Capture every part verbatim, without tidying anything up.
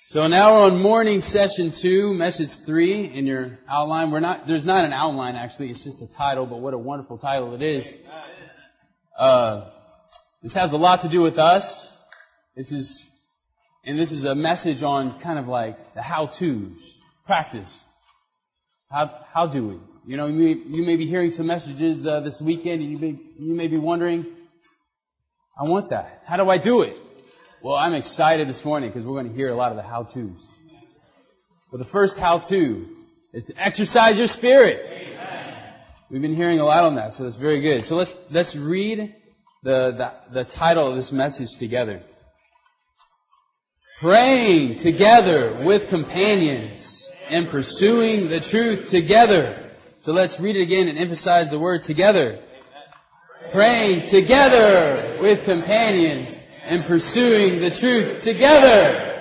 So now we're on morning session two, message three in your outline. We're not, there's not an outline actually, it's just a title, but what a wonderful title it is. Uh, this has a lot to do with us. This is, and this is a message on kind of like the how-tos, practice. How, how do we? You know, you may, you may be hearing some messages uh, this weekend and you may, you may be wondering, I want that. How do I do it? Well, I'm excited this morning because we're going to hear a lot of the how-tos. But the first how-to is to exercise your spirit. Amen. We've been hearing a lot on that, so that's very good. So let's let's read the, the, the title of this message together. Praying together with companions and pursuing the truth together. So let's read it again and emphasize the word together. Praying together with companions and pursuing the truth together.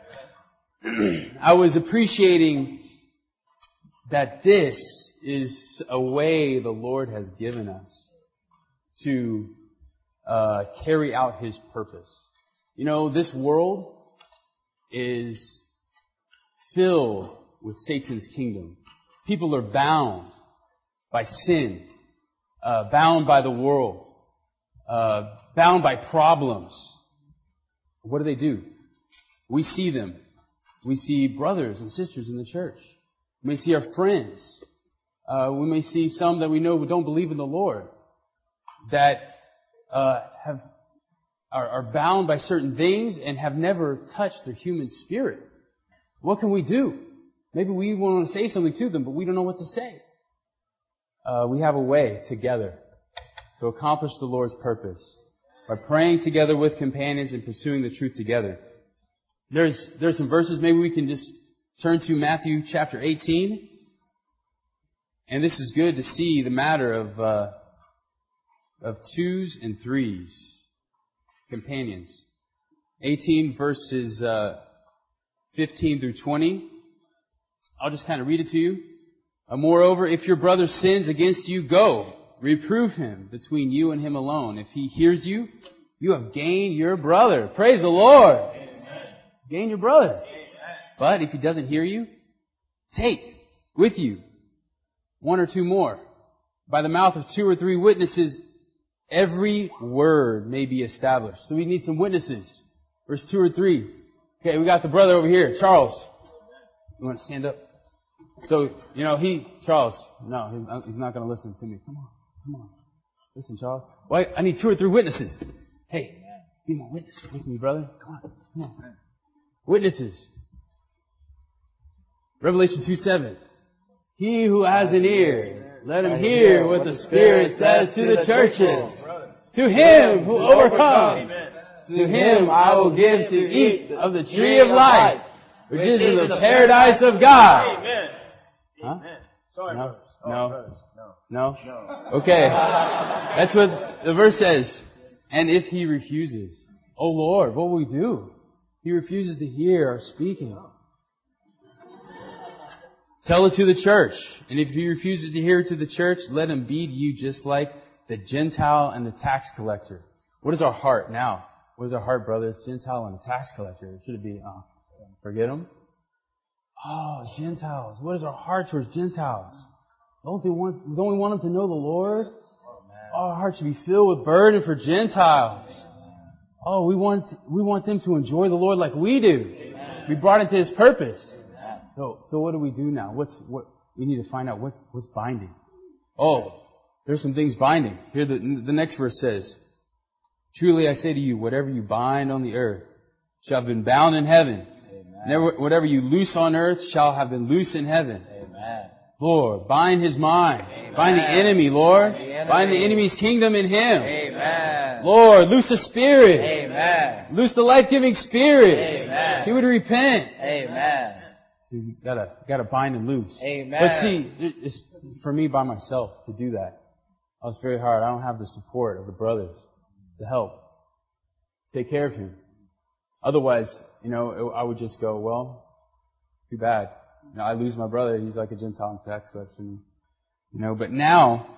I was appreciating that this is a way the Lord has given us to uh, carry out His purpose. You know, this world is filled with Satan's kingdom. People are bound by sin, uh, bound by the world, uh, bound by problems. What do they do? We see them. We see brothers and sisters in the church. We may see our friends. Uh, we may see some that we know who don't believe in the Lord, that uh, have are, are bound by certain things and have never touched their human spirit. What can we do? Maybe we want to say something to them, but we don't know what to say. Uh, we have a way together to accomplish the Lord's purpose by praying together with companions and pursuing the truth together. There's there's some verses maybe we can just turn to Matthew chapter eighteen. And this is good to see the matter of uh, of twos and threes, companions. eighteen verses uh, fifteen through twenty. I'll just kind of read it to you. Uh, Moreover, if your brother sins against you, go. Reprove him between you and him alone. If he hears you, you have gained your brother. Praise the Lord. Amen. Gain your brother. Amen. But if he doesn't hear you, take with you one or two more. By the mouth of two or three witnesses, every word may be established. So we need some witnesses. Verse two or three. Okay, we got the brother over here, Charles. You want to stand up? So, you know, he, Charles, no, he's not going to listen to me. Come on. Come on. Listen, Charles. Well, I need two or three witnesses. Hey, be my witness with me, brother. Come on. Come on. Witnesses. Revelation two seven. He who has an ear, let him hear what the Spirit says to the churches. To him who overcomes, to him I will give to eat of the tree of life, which is in the paradise of God. Amen. Huh? Sorry, No. brothers. Oh, No. brothers. No? No. Okay. That's what the verse says. And if he refuses, oh Lord, what will we do? He refuses to hear our speaking. Tell it to the church. And if he refuses to hear it to the church, let him be to you just like the Gentile and the tax collector. What is our heart now? What is our heart, brothers? Gentile and the tax collector. Should it be, uh, forget them? Oh, Gentiles. What is our heart towards Gentiles? Don't they want, don't we want them to know the Lord? Oh, our heart should be filled with burden for Gentiles. Oh, we want, we want them to enjoy the Lord like we do. Amen. We brought into His purpose. Amen. So, so what do we do now? What's, what, we need to find out what's, what's binding. Oh, there's some things binding. Here the, the next verse says, truly I say to you, whatever you bind on the earth shall have been bound in heaven. Never, whatever you loose on earth shall have been loose in heaven. Amen. Lord, bind his mind. Amen. Bind the enemy, Lord. The enemy. Bind the enemy's kingdom in him. Amen. Lord, loose the Spirit. Amen. Loose the life-giving Spirit. Amen. He would repent. Amen. You gotta, gotta bind and loose. Amen. But see, it's for me by myself to do that. Oh, it's very hard. I don't have the support of the brothers to help take care of him. Otherwise, you know, I would just go, well, too bad. You know, I lose my brother. He's like a Gentile in tax collection. You know, but now,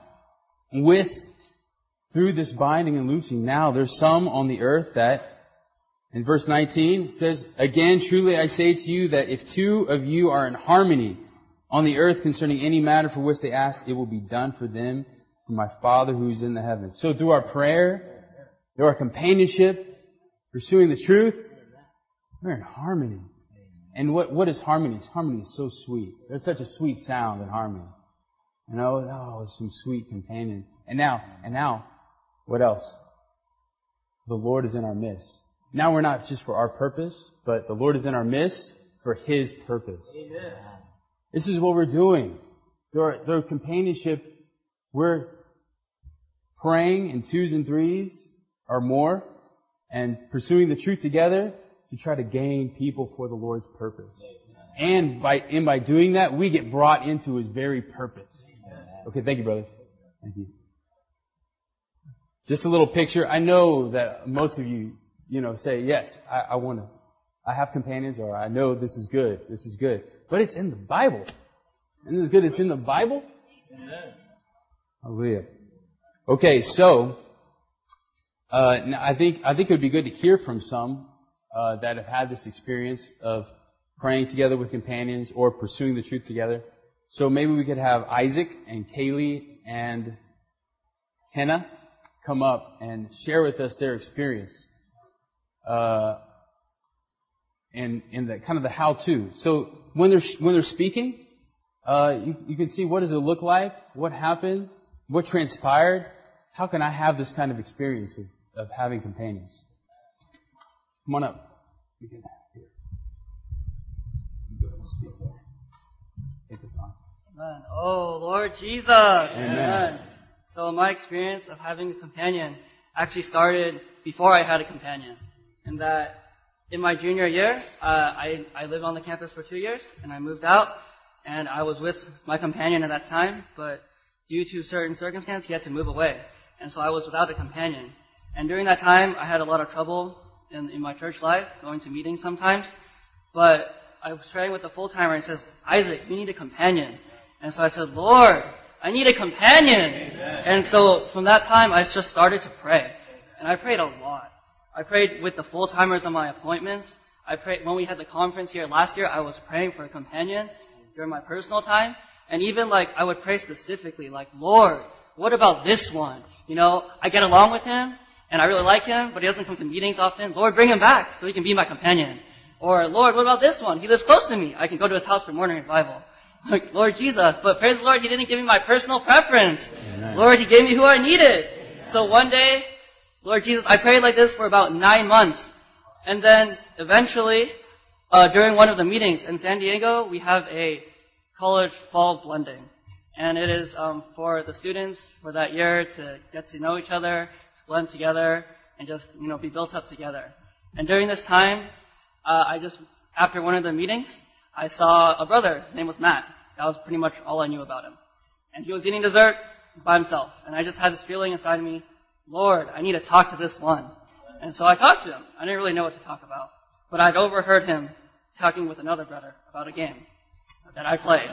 with, through this binding and loosing, now there's some on the earth that, In verse nineteen, it says, "Again, truly I say to you that if two of you are in harmony on the earth concerning any matter for which they ask, it will be done for them from my Father who is in the heavens." So through our prayer, through our companionship, pursuing the truth, we're in harmony. And what, what is harmony? Harmony is so sweet. There's such a sweet sound in harmony. You know, oh, some sweet companion. And now, and now, what else? The Lord is in our midst. Now we're not just for our purpose, but the Lord is in our midst for His purpose. Amen. This is what we're doing. Through our, through our companionship, we're praying in twos and threes or more and pursuing the truth together to try to gain people for the Lord's purpose. And by, and by doing that, we get brought into His very purpose. Okay, thank you, brother. Thank you. Just a little picture. I know that most of you, you know, say, yes, I, I want to, I have companions, or I know this is good, this is good. But it's in the Bible. Isn't this good? It's in the Bible? Amen. Hallelujah. Okay, so, uh, I think, I think it would be good to hear from some, uh, that have had this experience of praying together with companions or pursuing the truth together. So maybe we could have Isaac and Kaylee and Hannah come up and share with us their experience. Uh, and, and the kind of the how-to. So when they're, when they're speaking, uh, you, you can see what does it look like, what happened, what transpired, how can I have this kind of experience of, of having companions? Come on up. You can, here. You go ahead and speak there. Take this on. Amen. Oh, Lord Jesus. Amen. Amen. So my experience of having a companion actually started before I had a companion. And that in my junior year, uh, I, I lived on the campus for two years, and I moved out, and I was with my companion at that time, but due to certain circumstances, he had to move away. And so I was without a companion. And during that time, I had a lot of trouble in, in my church life, going to meetings sometimes. But I was praying with a full-timer, and he says, "Isaac, you need a companion." And so I said, "Lord, I need a companion." Amen. And so from that time, I just started to pray. And I prayed a lot. I prayed with the full-timers on my appointments. I prayed when we had the conference here last year, I was praying for a companion during my personal time. And even like, I would pray specifically, like, "Lord, what about this one? You know, I get along with him, and I really like him, but he doesn't come to meetings often. Lord, bring him back so he can be my companion." Or, "Lord, what about this one? He lives close to me. I can go to his house for morning revival." Like, Lord Jesus, but praise the Lord, He didn't give me my personal preference. Amen. Lord, He gave me who I needed. So one day, Lord Jesus, I prayed like this for about nine months. And then eventually, uh, during one of the meetings in San Diego, we have a college fall blending. And it is um, for the students for that year to get to know each other, to blend together, and just, you know, be built up together. And during this time, uh, I just, after one of the meetings, I saw a brother. His name was Matt. That was pretty much all I knew about him. And he was eating dessert by himself. And I just had this feeling inside of me, Lord, I need to talk to this one. And so I talked to him. I didn't really know what to talk about. But I'd overheard him talking with another brother about a game that I played.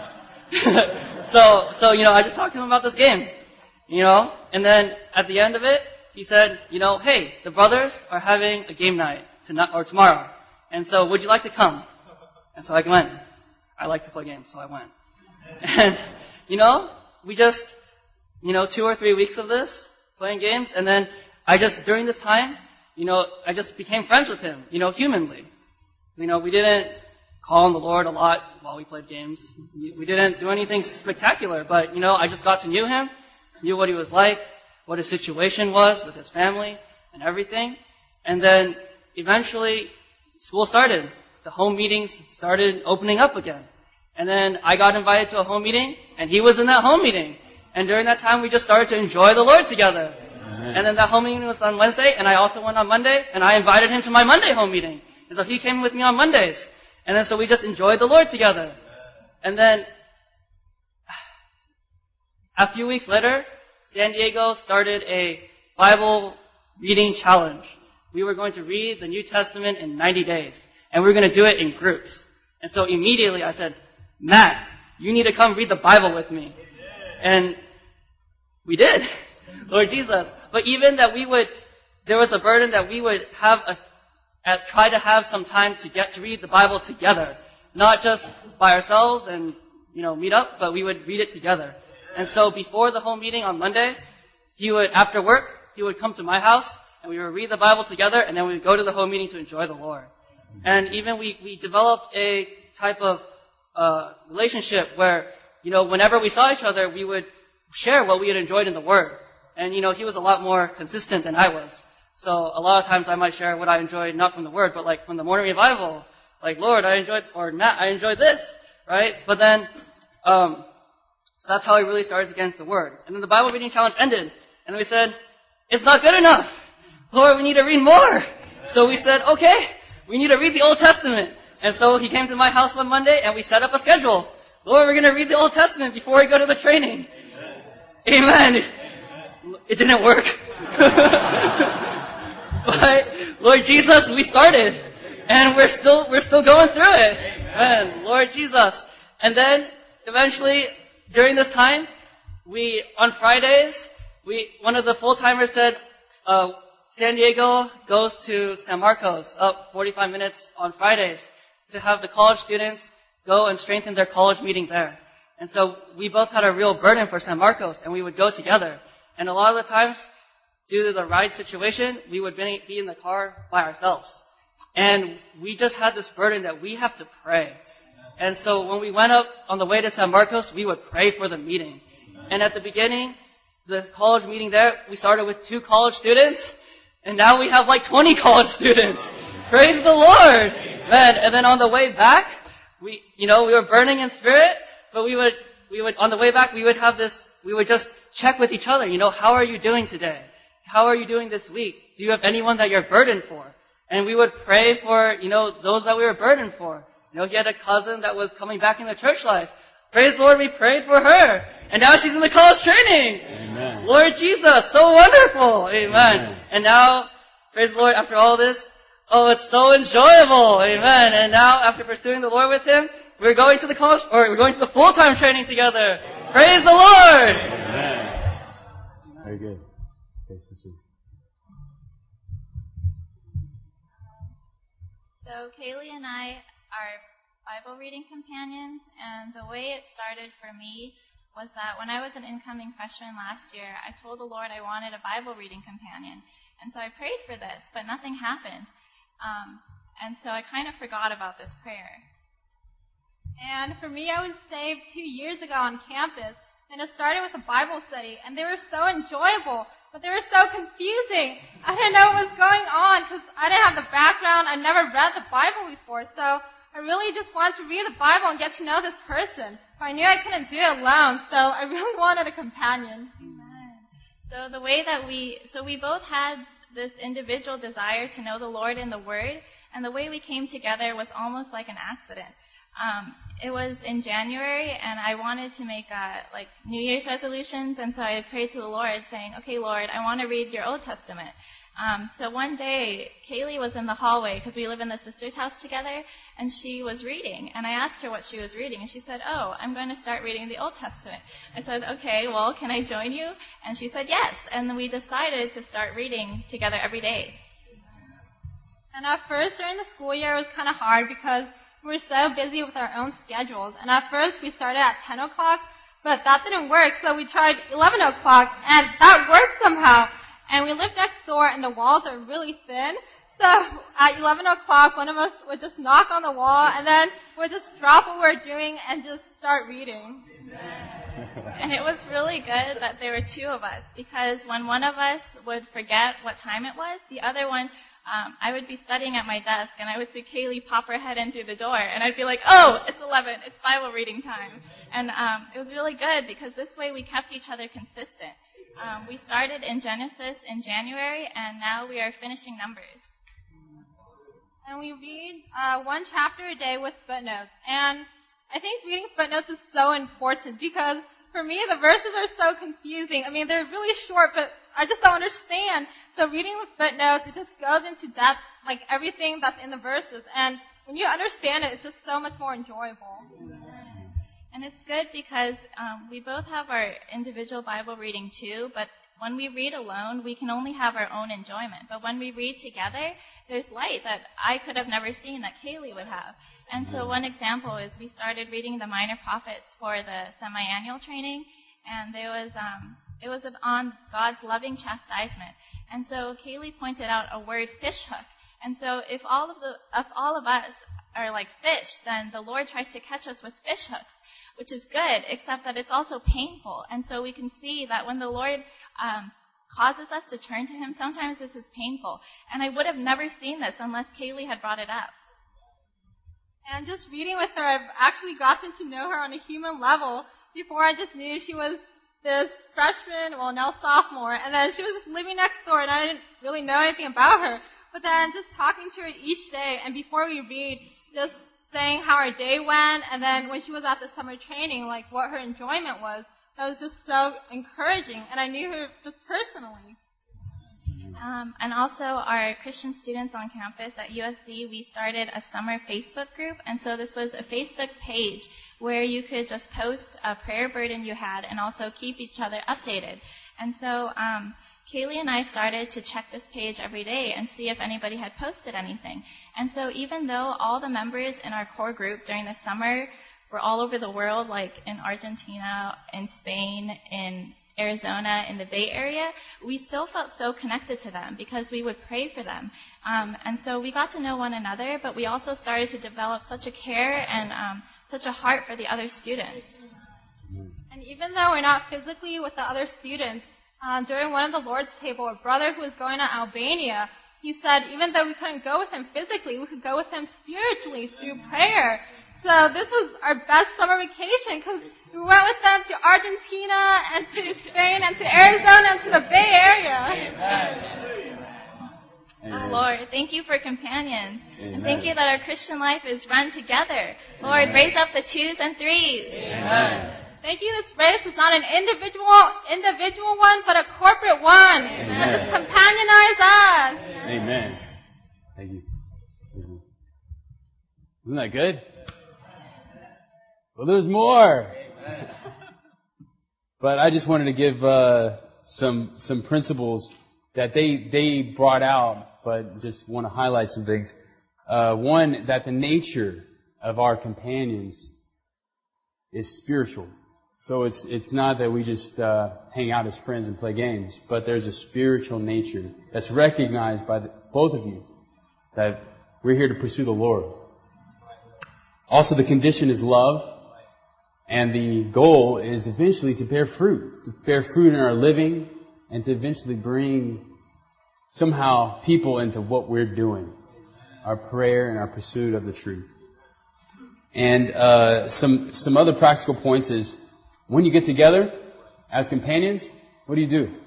so, so, you know, I just talked to him about this game. You know, and then at the end of it, he said, you know, "Hey, the brothers are having a game night tonight or tomorrow. And so would you like to come?" And so I went. I like to play games, so I went. And, you know, we just, you know, two or three weeks of this, playing games, and then I just, during this time, you know, I just became friends with him, you know, humanly. You know, we didn't call on the Lord a lot while we played games. We didn't do anything spectacular, but, you know, I just got to know him, knew what he was like, what his situation was with his family and everything. And then eventually, school started. The home meetings started opening up again. And then I got invited to a home meeting, and he was in that home meeting. And during that time, we just started to enjoy the Lord together. Amen. And then that home meeting was on Wednesday, and I also went on Monday, and I invited him to my Monday home meeting. And so he came with me on Mondays. And then so we just enjoyed the Lord together. And then a few weeks later, San Diego started a Bible reading challenge. We were going to read the New Testament in ninety days. And we were going to do it in groups. And so immediately I said, "Matt, you need to come read the Bible with me." And we did. Lord Jesus. But even that we would, there was a burden that we would have a, and try to have some time to get to read the Bible together. Not just by ourselves and, you know, meet up, but we would read it together. And so before the home meeting on Monday, he would, after work, he would come to my house, and we would read the Bible together, and then we would go to the home meeting to enjoy the Lord. And even we, we developed a type of uh relationship where, you know, whenever we saw each other, we would share what we had enjoyed in the Word. And, you know, he was a lot more consistent than I was. So a lot of times I might share what I enjoyed, not from the Word, but like from the morning revival. Like, Lord, I enjoyed, or Matt, I enjoyed this, right? But then, um, so that's how we really started to get into the Word. And then the Bible reading challenge ended, and we said, it's not good enough. Lord, we need to read more. So we said, okay, we need to read the Old Testament. And so he came to my house one Monday, and we set up a schedule. Lord, we're going to read the Old Testament before we go to the training. Amen. Amen. It didn't work. But, Lord Jesus, we started. And we're still, we're still going through it. Amen. Lord Jesus. And then, eventually, during this time, we, on Fridays, we, one of the full-timers said, uh, San Diego goes to San Marcos, up forty-five minutes on Fridays, to have the college students go and strengthen their college meeting there. And so we both had a real burden for San Marcos, and we would go together. And a lot of the times, due to the ride situation, we would be in the car by ourselves. And we just had this burden that we have to pray. And so when we went up on the way to San Marcos, we would pray for the meeting. And at the beginning, the college meeting there, we started with two college students, and now we have like twenty college students. Praise the Lord! Man, and then on the way back, we, you know, we were burning in spirit, but we would, we would, on the way back, we would have this, we would just check with each other, you know, how are you doing today? How are you doing this week? Do you have anyone that you're burdened for? And we would pray for, you know, those that we were burdened for. You know, he had a cousin that was coming back in the church life. Praise the Lord, we prayed for her. And now she's in the college training. Amen. Lord Jesus, so wonderful. Amen. Amen. And now, praise the Lord, after all this, oh, it's so enjoyable. Amen. And now, after pursuing the Lord with him, we're going to the college, or we're going to the full-time training together. Praise the Lord. Amen. Very good. Okay, sister. So Kaylee and I are Bible reading companions, and the way it started for me was that when I was an incoming freshman last year, I told the Lord I wanted a Bible reading companion. And so I prayed for this, but nothing happened. Um, and so I kind of forgot about this prayer. And for me, I was saved two years ago on campus, and it started with a Bible study, and they were so enjoyable, but they were so confusing. I didn't know what was going on because I didn't have the background. I never read the Bible before, so I really just wanted to read the Bible and get to know this person. But I knew I couldn't do it alone, so I really wanted a companion. Amen. So the way that we, so we both had this individual desire to know the Lord in the Word, and the way we came together was almost like an accident. Um, it was in January, and I wanted to make uh, like New Year's resolutions, and so I prayed to the Lord, saying, "Okay, Lord, I want to read your Old Testament." Um, so one day, Kaylee was in the hallway because we live in the sister's house together, and she was reading. And I asked her what she was reading, and she said, "Oh, I'm going to start reading the Old Testament." I said, "Okay, well, can I join you?" And she said, "Yes." And then we decided to start reading together every day. And at first, during the school year, it was kind of hard because we were so busy with our own schedules. And at first, we started at ten o'clock, but that didn't work, so we tried eleven o'clock, and that worked somehow. And we lived next door, and the walls are really thin. So at eleven o'clock, one of us would just knock on the wall, and then we'd just drop what we're doing and just start reading. And it was really good that there were two of us, because when one of us would forget what time it was, the other one, um, I would be studying at my desk, and I would see Kaylee pop her head in through the door, and I'd be like, "Oh, it's eleven, it's Bible reading time." And um, it was really good, because this way we kept each other consistent. Um, we started in Genesis in January, and now we are finishing Numbers. And we read uh, one chapter a day with footnotes. And I think reading footnotes is so important because for me, the verses are so confusing. I mean, they're really short, but I just don't understand. So reading the footnotes, it just goes into depth, like everything that's in the verses. And when you understand it, it's just so much more enjoyable. And it's good because um, we both have our individual Bible reading too, but When we read alone, we can only have our own enjoyment. But when we read together, there's light that I could have never seen that Kaylee would have. And so one example is we started reading the Minor Prophets for the semi-annual training, and there was um, it was on God's loving chastisement. And so Kaylee pointed out a word, fish hook. And so if all of the if all of us are like fish, then the Lord tries to catch us with fish hooks, which is good, except that it's also painful. And so we can see that when the Lord um, causes us to turn to Him, sometimes this is painful. And I would have never seen this unless Kaylee had brought it up. And just reading with her, I've actually gotten to know her on a human level. Before, I just knew she was this freshman, well, now sophomore, and then she was just living next door, and I didn't really know anything about her. But then just talking to her each day, and before we read, just saying how our day went, and then when she was at the summer training, like what her enjoyment was, that was just so encouraging, and I knew her just personally. Um, and also our Christian students on campus at U S C, we started a summer Facebook group, and so this was a Facebook page where you could just post a prayer burden you had and also keep each other updated. And so um, Kaylee and I started to check this page every day and see if anybody had posted anything. And so even though all the members in our core group during the summer were all over the world, like in Argentina, in Spain, in Arizona, in the Bay Area, we still felt so connected to them because we would pray for them. Um, and so we got to know one another, but we also started to develop such a care and um, such a heart for the other students. And even though we're not physically with the other students, um, during one of the Lord's table, a brother who was going to Albania, he said even though we couldn't go with him physically, we could go with him spiritually through prayer. So this was our best summer vacation because we went with them to Argentina and to Spain and to Arizona and to the Bay Area. Amen. Oh, Lord, thank you for companions. Amen. And thank you that our Christian life is run together. Lord, Amen. Raise up the twos and threes. Amen. Thank you. This race is not an individual individual one, but a corporate one. Amen. That just companionize us. Amen. Thank you. Isn't that good? Well, there's more. But I just wanted to give uh, some some principles that they they brought out, but just want to highlight some things. Uh, one, that the nature of our companions is spiritual. So it's it's not that we just uh, hang out as friends and play games, but there's a spiritual nature that's recognized by the, both of you, that we're here to pursue the Lord. Also, the condition is love. And the goal is eventually to bear fruit, to bear fruit in our living, and to eventually bring somehow people into what we're doing, our prayer and our pursuit of the truth. And uh, some some other practical points is, when you get together as companions, what do you do?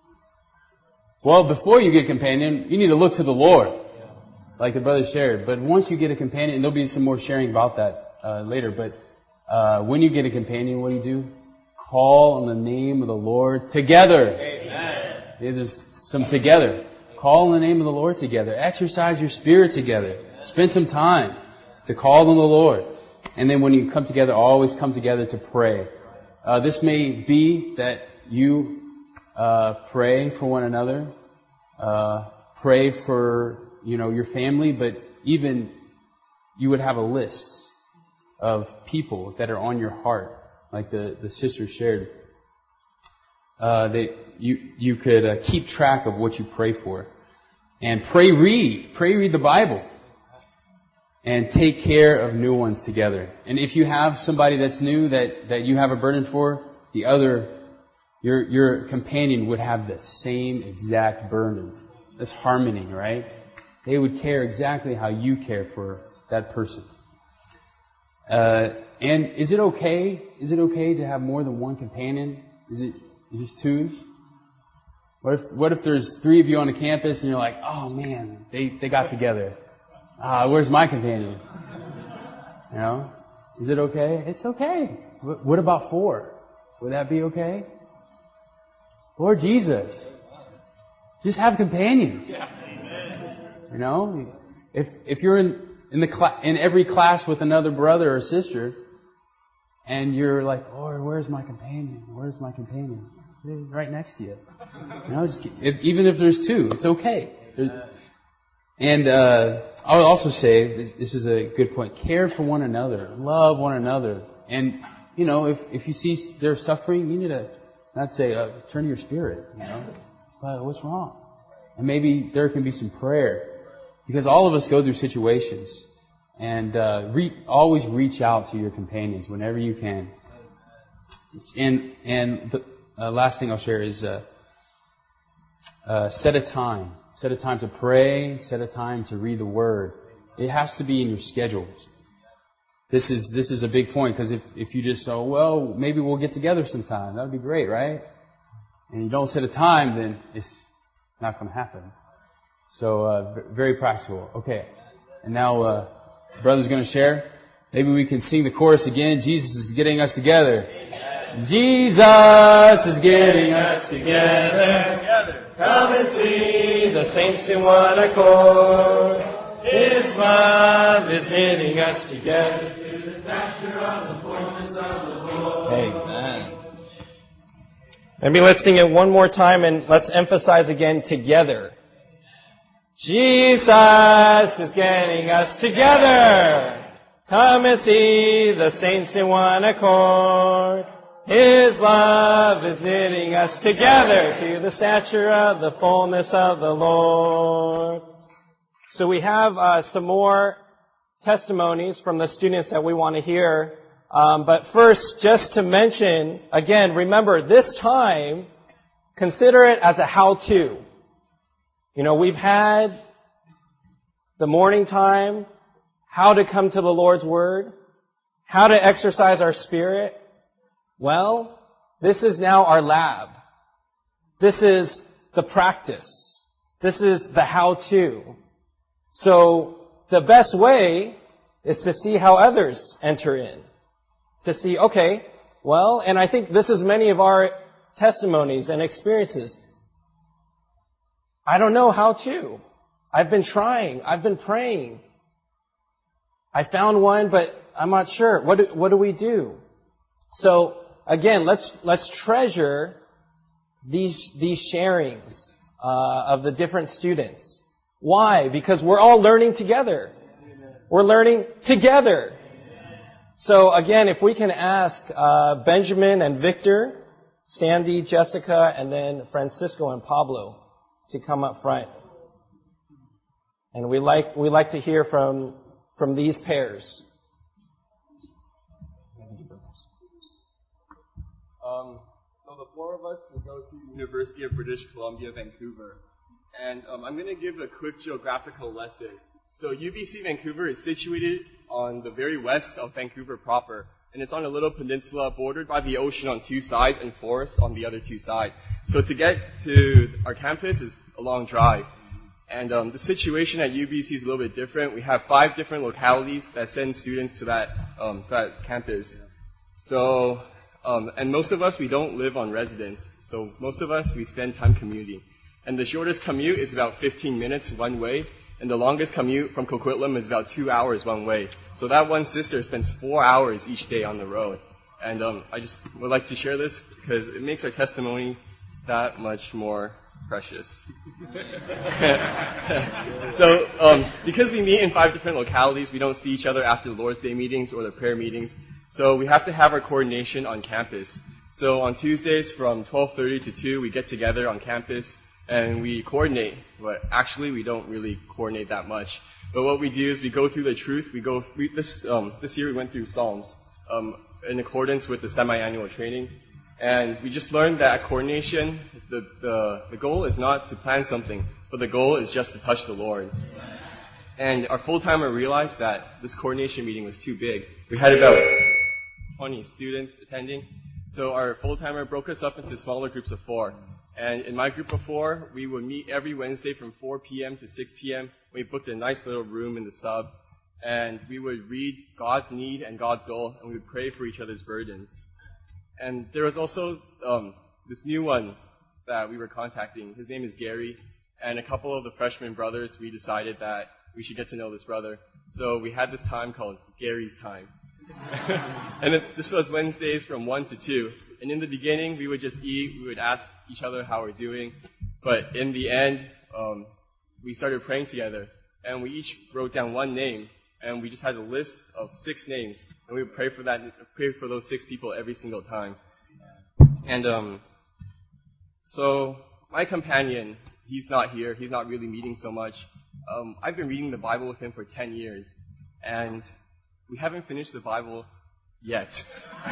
Well, before you get a companion, you need to look to the Lord, like the brother shared. But once you get a companion, and there'll be some more sharing about that uh, later, but Uh, when you get a companion, what do you do? Call on the name of the Lord together. Amen. There's some together. Call on the name of the Lord together. Exercise your spirit together. Spend some time to call on the Lord. And then when you come together, always come together to pray. Uh, this may be that you uh, pray for one another, uh, pray for, you know, your family, but even you would have a list of people that are on your heart, like the, the sister shared. Uh, that you, you could uh, keep track of what you pray for. And pray read. Pray read the Bible. And take care of new ones together. And if you have somebody that's new that, that you have a burden for, the other, your, your companion would have the same exact burden. That's harmony, right? They would care exactly how you care for that person. Uh, and is it okay? Is it okay to have more than one companion? Is it just twos? What if what if there's three of you on the campus and you're like, oh man, they they got together. Ah, where's my companion? You know, is it okay? It's okay. What about four? Would that be okay? Lord Jesus, just have companions. You know, if if you're in In the cl- in every class with another brother or sister, and you're like, Lord, where's my companion? Where's my companion? right next to you. You know, just if, even if there's two, it's okay. There, and uh, I would also say this, this is a good point. Care for one another, love one another, and you know, if if you see they're suffering, you need to not say uh, turn to your spirit. You know, but what's wrong? And maybe there can be some prayer, because all of us go through situations. And uh, re- always reach out to your companions whenever you can. And and the uh, last thing I'll share is uh, uh, set a time. Set a time to pray. Set a time to read the Word. It has to be in your schedules. This is this is a big point, because if if you just oh well maybe we'll get together sometime, that would be great, right? And you don't set a time, then it's not going to happen. So uh, very practical. Okay, and now. Uh, Brother's going to share. Maybe we can sing the chorus again. Jesus is getting us together. Amen. Jesus is getting us together. Come and see the saints in one accord. His love is knitting us together to the stature of the fullness of the Lord. Amen. Maybe let's sing it one more time and let's emphasize again together. Jesus is getting us together. Come and see the saints in one accord. His love is knitting us together to the stature of the fullness of the Lord. So we have uh, some more testimonies from the students that we want to hear. Um, but first, just to mention, again, remember this time, consider it as a how-to. You know, we've had the morning time, how to come to the Lord's Word, how to exercise our spirit. Well, this is now our lab. This is the practice. This is the how-to. So the best way is to see how others enter in. To see, okay, well, and I think this is many of our testimonies and experiences. I don't know how to. I've been trying. I've been praying. I found one, but I'm not sure. What do, what do we do? So again, let's let's treasure these these sharings uh, of the different students. Why? Because we're all learning together. We're learning together. So again, if we can ask uh, Benjamin and Victor, Sandy, Jessica, and then Francisco and Pablo to come up front. And we like we like to hear from from these pairs. Um, so the four of us will go to University of British Columbia, Vancouver. And um, I'm going to give a quick geographical lesson. So U B C Vancouver is situated on the very west of Vancouver proper. And it's on a little peninsula bordered by the ocean on two sides and forests on the other two sides. So to get to our campus is a long drive. And um, the situation at U B C is a little bit different. We have five different localities that send students to that, um, to that campus. So, um, and most of us, we don't live on residence. So most of us, we spend time commuting. And the shortest commute is about fifteen minutes one way. And the longest commute from Coquitlam is about two hours one way. So that one sister spends four hours each day on the road. And um, I just would like to share this because it makes our testimony that much more precious. So um, because we meet in five different localities, we don't see each other after the Lord's Day meetings or the prayer meetings. So we have to have our coordination on campus. So on Tuesdays from twelve thirty to two, we get together on campus. And we coordinate, but actually we don't really coordinate that much. But what we do is we go through the truth. We go we, this um, this year we went through Psalms um, in accordance with the semi-annual training, and we just learned that coordination. The, the the goal is not to plan something, but the goal is just to touch the Lord. And our full timer realized that this coordination meeting was too big. We had about twenty students attending, so our full timer broke us up into smaller groups of four. And in my group of four, we would meet every Wednesday from four p.m. to six p.m. We booked a nice little room in the sub. And we would read God's need and God's goal, and we would pray for each other's burdens. And there was also um, this new one that we were contacting. His name is Gary. And a couple of the freshman brothers, we decided that we should get to know this brother. So we had this time called Gary's Time. And it, this was Wednesdays from one to two. And in the beginning, we would just eat. We would ask each other how we're doing. But in the end, um, we started praying together. And we each wrote down one name. And we just had a list of six names. And we would pray for that, pray for those six people every single time. And um, so my companion, he's not here. He's not really meeting so much. Um, I've been reading the Bible with him for ten years. And we haven't finished the Bible yet.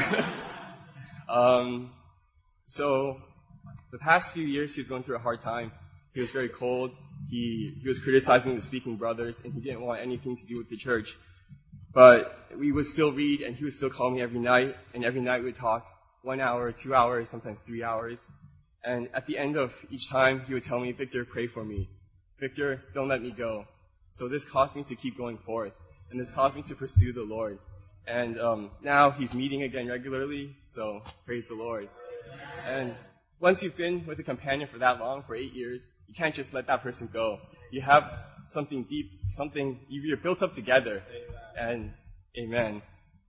um, so the past few years, he was going through a hard time. He was very cold. He, he was criticizing the Speaking Brothers, and he didn't want anything to do with the church. But we would still read, and he would still call me every night, and every night we would talk one hour, two hours, sometimes three hours. And at the end of each time, he would tell me, Victor, pray for me. Victor, don't let me go. So this caused me to keep going forth, and this caused me to pursue the Lord. And um, now he's meeting again regularly, so praise the Lord. And once you've been with a companion for that long, for eight years, you can't just let that person go. You have something deep, something, you're built up together. And amen.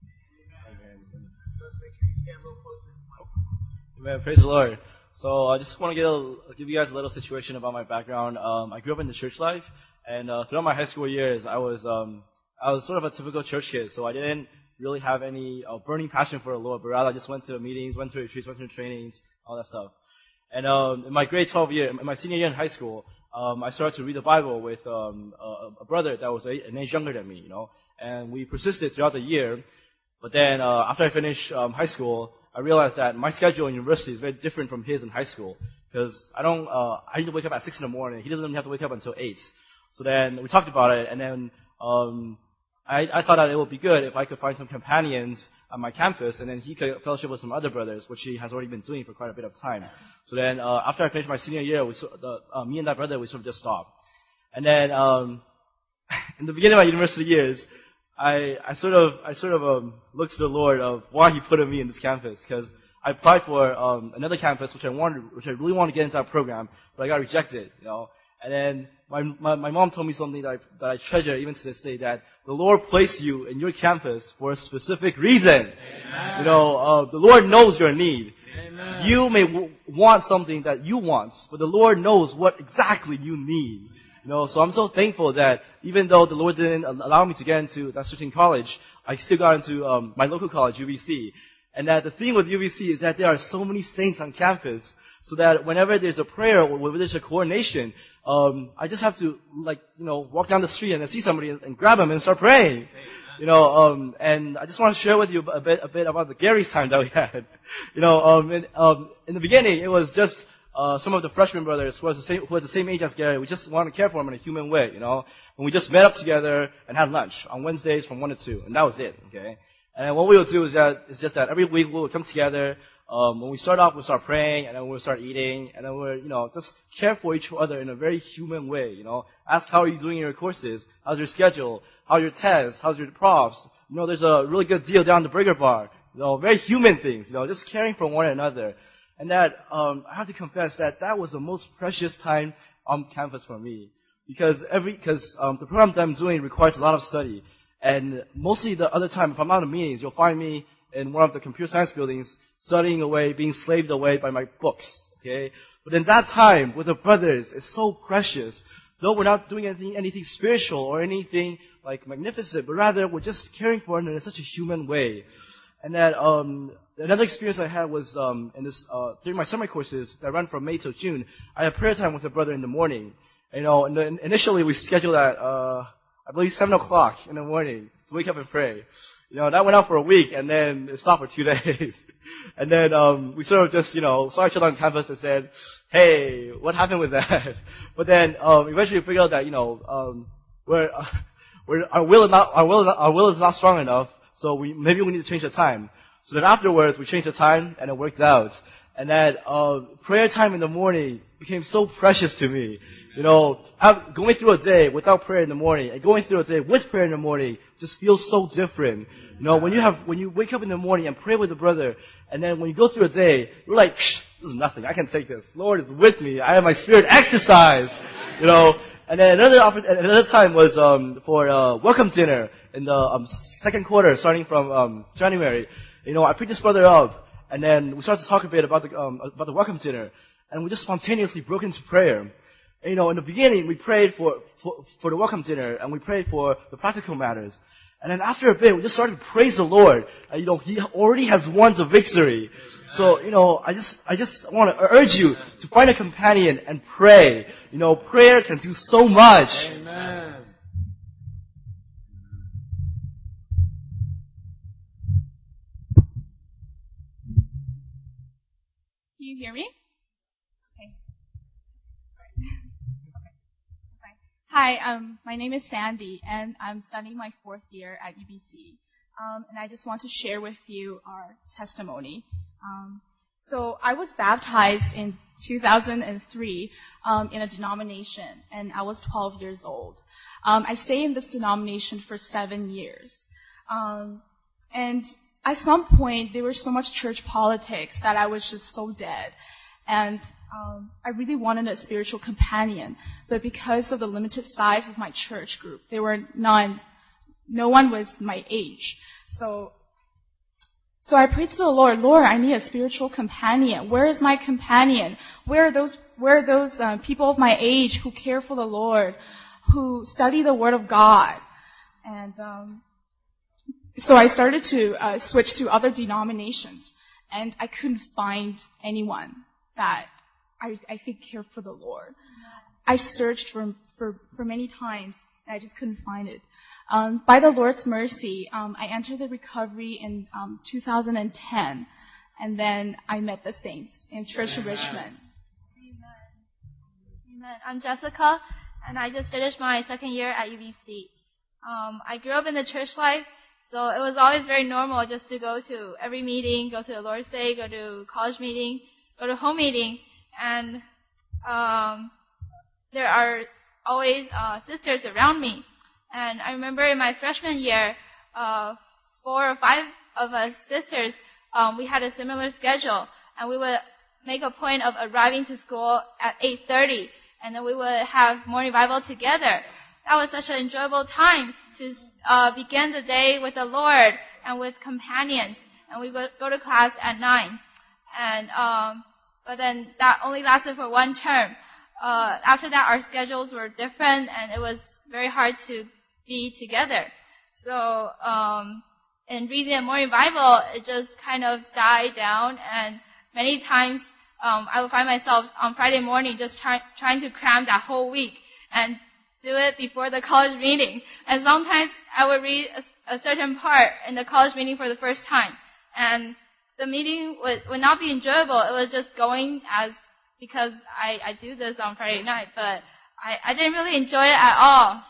Amen. Praise the Lord. So I just want to get a, give you guys a little situation about my background. Um, I grew up in the church life, and uh, throughout my high school years, I was um, I was sort of a typical church kid. So I didn't really have any uh, burning passion for the Lord, but rather I just went to meetings, went to retreats, went to trainings, all that stuff. And um, in my grade twelve year, in my senior year in high school, um, I started to read the Bible with um, a, a brother that was a, an age younger than me, you know. And we persisted throughout the year. But then uh, after I finished um, high school, I realized that my schedule in university is very different from his in high school. Because I don't, uh, I need to wake up at six in the morning. He doesn't even have to wake up until eight. So then we talked about it, and then um, I, I thought that it would be good if I could find some companions on my campus, and then he could fellowship with some other brothers, which he has already been doing for quite a bit of time. So then uh, after I finished my senior year, we sort the, uh, me and that brother, we sort of just stopped. And then um, in the beginning of my university years, I, I sort of, I sort of um, looked to the Lord of why He put me in this campus, because I applied for um, another campus, which I wanted, which I really wanted to get into that program, but I got rejected, you know. And then my, my my mom told me something that I, that I treasure even to this day, that the Lord placed you in your campus for a specific reason. Amen. You know, uh, the Lord knows your need. Amen. You may w- want something that you want, but the Lord knows what exactly you need. You know, so I'm so thankful that even though the Lord didn't allow me to get into that certain college, I still got into um, my local college, U B C. And that the thing with U B C is that there are so many saints on campus, so that whenever there's a prayer or whenever there's a coordination, um, I just have to, like, you know, walk down the street and see somebody and, and grab them and start praying. You know, um, and I just want to share with you a bit, a bit about the Gary's time that we had. You know, um, in, um, in the beginning, it was just uh, some of the freshman brothers who was the same, who was the same age as Gary. We just wanted to care for him in a human way, you know. And we just met up together and had lunch on Wednesdays from one to two, and that was it. Okay. And what we would do is that it's just that every week we would come together. Um, when we start off, we'll start praying, and then we'll start eating, and then we'll, you know, just care for each other in a very human way, you know. Ask how are you doing in your courses? How's your schedule? How are your tests? How's your profs? You know, there's a really good deal down the burger bar. You know, very human things, you know, just caring for one another. And that, um, I have to confess that that was the most precious time on campus for me. Because every, because, um, the program that I'm doing requires a lot of study. And mostly the other time, if I'm not in meetings, you'll find me in one of the computer science buildings, studying away, being slaved away by my books, okay? But in that time, with the brothers, it's so precious. Though we're not doing anything, anything spiritual or anything, like, magnificent, but rather we're just caring for them in such a human way. And that, um, another experience I had was, um, in this, uh, during my summer courses that run from May till June, I had prayer time with a brother in the morning. You know, and then initially we scheduled at, uh, I believe seven o'clock in the morning to wake up and pray. You know, that went out for a week, and then it stopped for two days. And then um we sort of just, you know, saw each other on campus and said, hey, what happened with that? But then um eventually we figured out that, you know, um we're, uh, we're our will is not our will our will is not strong enough, so we maybe we need to change the time. So then afterwards we changed the time, and it worked out. And that uh prayer time in the morning became so precious to me. You know, going through a day without prayer in the morning and going through a day with prayer in the morning just feels so different. You know, when you have, when you wake up in the morning and pray with a brother, and then when you go through a day, you're like, Psh, this is nothing. I can take this. Lord is with me. I have my spirit exercised. You know, And then another oppor- another time was um, for uh, welcome dinner in the um, second quarter, starting from um, January. You know, I picked this brother up, and then we started to talk a bit about the um, about the welcome dinner, and we just spontaneously broke into prayer. And, you know, in the beginning, we prayed for, for for the welcome dinner, and we prayed for the practical matters. And then after a bit, we just started to praise the Lord. Uh, you know, He already has won the victory. So, you know, I just, I just want to urge you to find a companion and pray. You know, prayer can do so much. Amen. Can you hear me? Okay. Hi, um, my name is Sandy, and I'm studying my fourth year at U B C. Um, and I just want to share with you our testimony. Um, so I was baptized in two thousand three um, in a denomination, and I was twelve years old. Um, I stayed in this denomination for seven years. Um, and at some point, there was so much church politics that I was just so dead. And um, I really wanted a spiritual companion, but because of the limited size of my church group, there were none. No one was my age. So, so I prayed to the Lord, Lord, I need a spiritual companion. Where is my companion? Where are those, where are those uh, people of my age who care for the Lord, who study the Word of God? And um, so I started to uh, switch to other denominations, and I couldn't find anyone that I, I think cared for the Lord. I searched for, for, for many times, and I just couldn't find it. Um, by the Lord's mercy, um, I entered the recovery in um, two thousand ten, and then I met the saints in Church in Richmond. Amen. Amen. I'm Jessica, and I just finished my second year at U B C. Um, I grew up in the church life, so it was always very normal just to go to every meeting, go to the Lord's Day, go to college meeting, go to home meeting, and um, there are always uh, sisters around me. And I remember in my freshman year, uh, four or five of us sisters, um, we had a similar schedule, and we would make a point of arriving to school at eight thirty, and then we would have morning Bible together. That was such an enjoyable time to uh, begin the day with the Lord and with companions, and we would go to class at nine. And um, but then that only lasted for one term. Uh, after that, our schedules were different, and it was very hard to be together. So, um, in reading the morning Bible, it just kind of died down, and many times, um, I would find myself on Friday morning just try, trying to cram that whole week and do it before the college meeting. And sometimes I would read a, a certain part in the college meeting for the first time, and the meeting would, would not be enjoyable. It was just going as, because I, I do this on Friday night, but I, I didn't really enjoy it at all.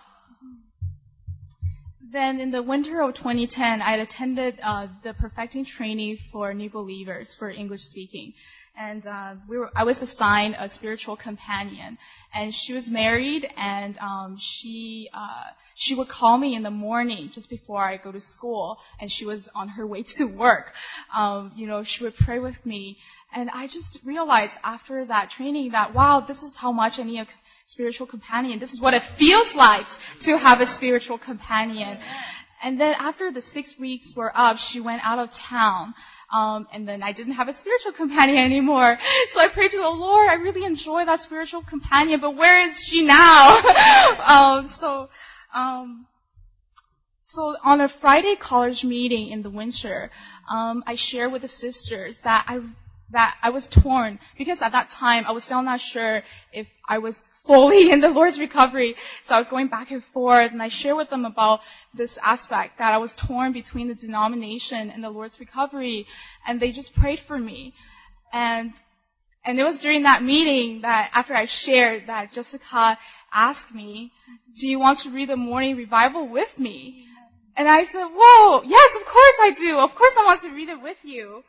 Then in the winter of twenty ten, I had attended uh, the perfecting training for new believers for English speaking. And uh, we were, I was assigned a spiritual companion. And she was married, and um, she uh, she would call me in the morning just before I go to school, and she was on her way to work. Um, you know, she would pray with me. And I just realized after that training that, wow, this is how much I need a spiritual companion. This is what it feels like to have a spiritual companion. And then after the six weeks were up, she went out of town. Um, and then I didn't have a spiritual companion anymore. So I prayed to the Lord, I really enjoy that spiritual companion, but where is she now? um, so, um, so on a Friday college meeting in the winter, um, I shared with the sisters that I that I was torn, because at that time I was still not sure if I was fully in the Lord's recovery. So I was going back and forth, and I shared with them about this aspect, that I was torn between the denomination and the Lord's recovery, and they just prayed for me. And and it was during that meeting that after I shared that Jessica asked me, do you want to read the morning revival with me? And I said, whoa, yes, of course I do. Of course I want to read it with you.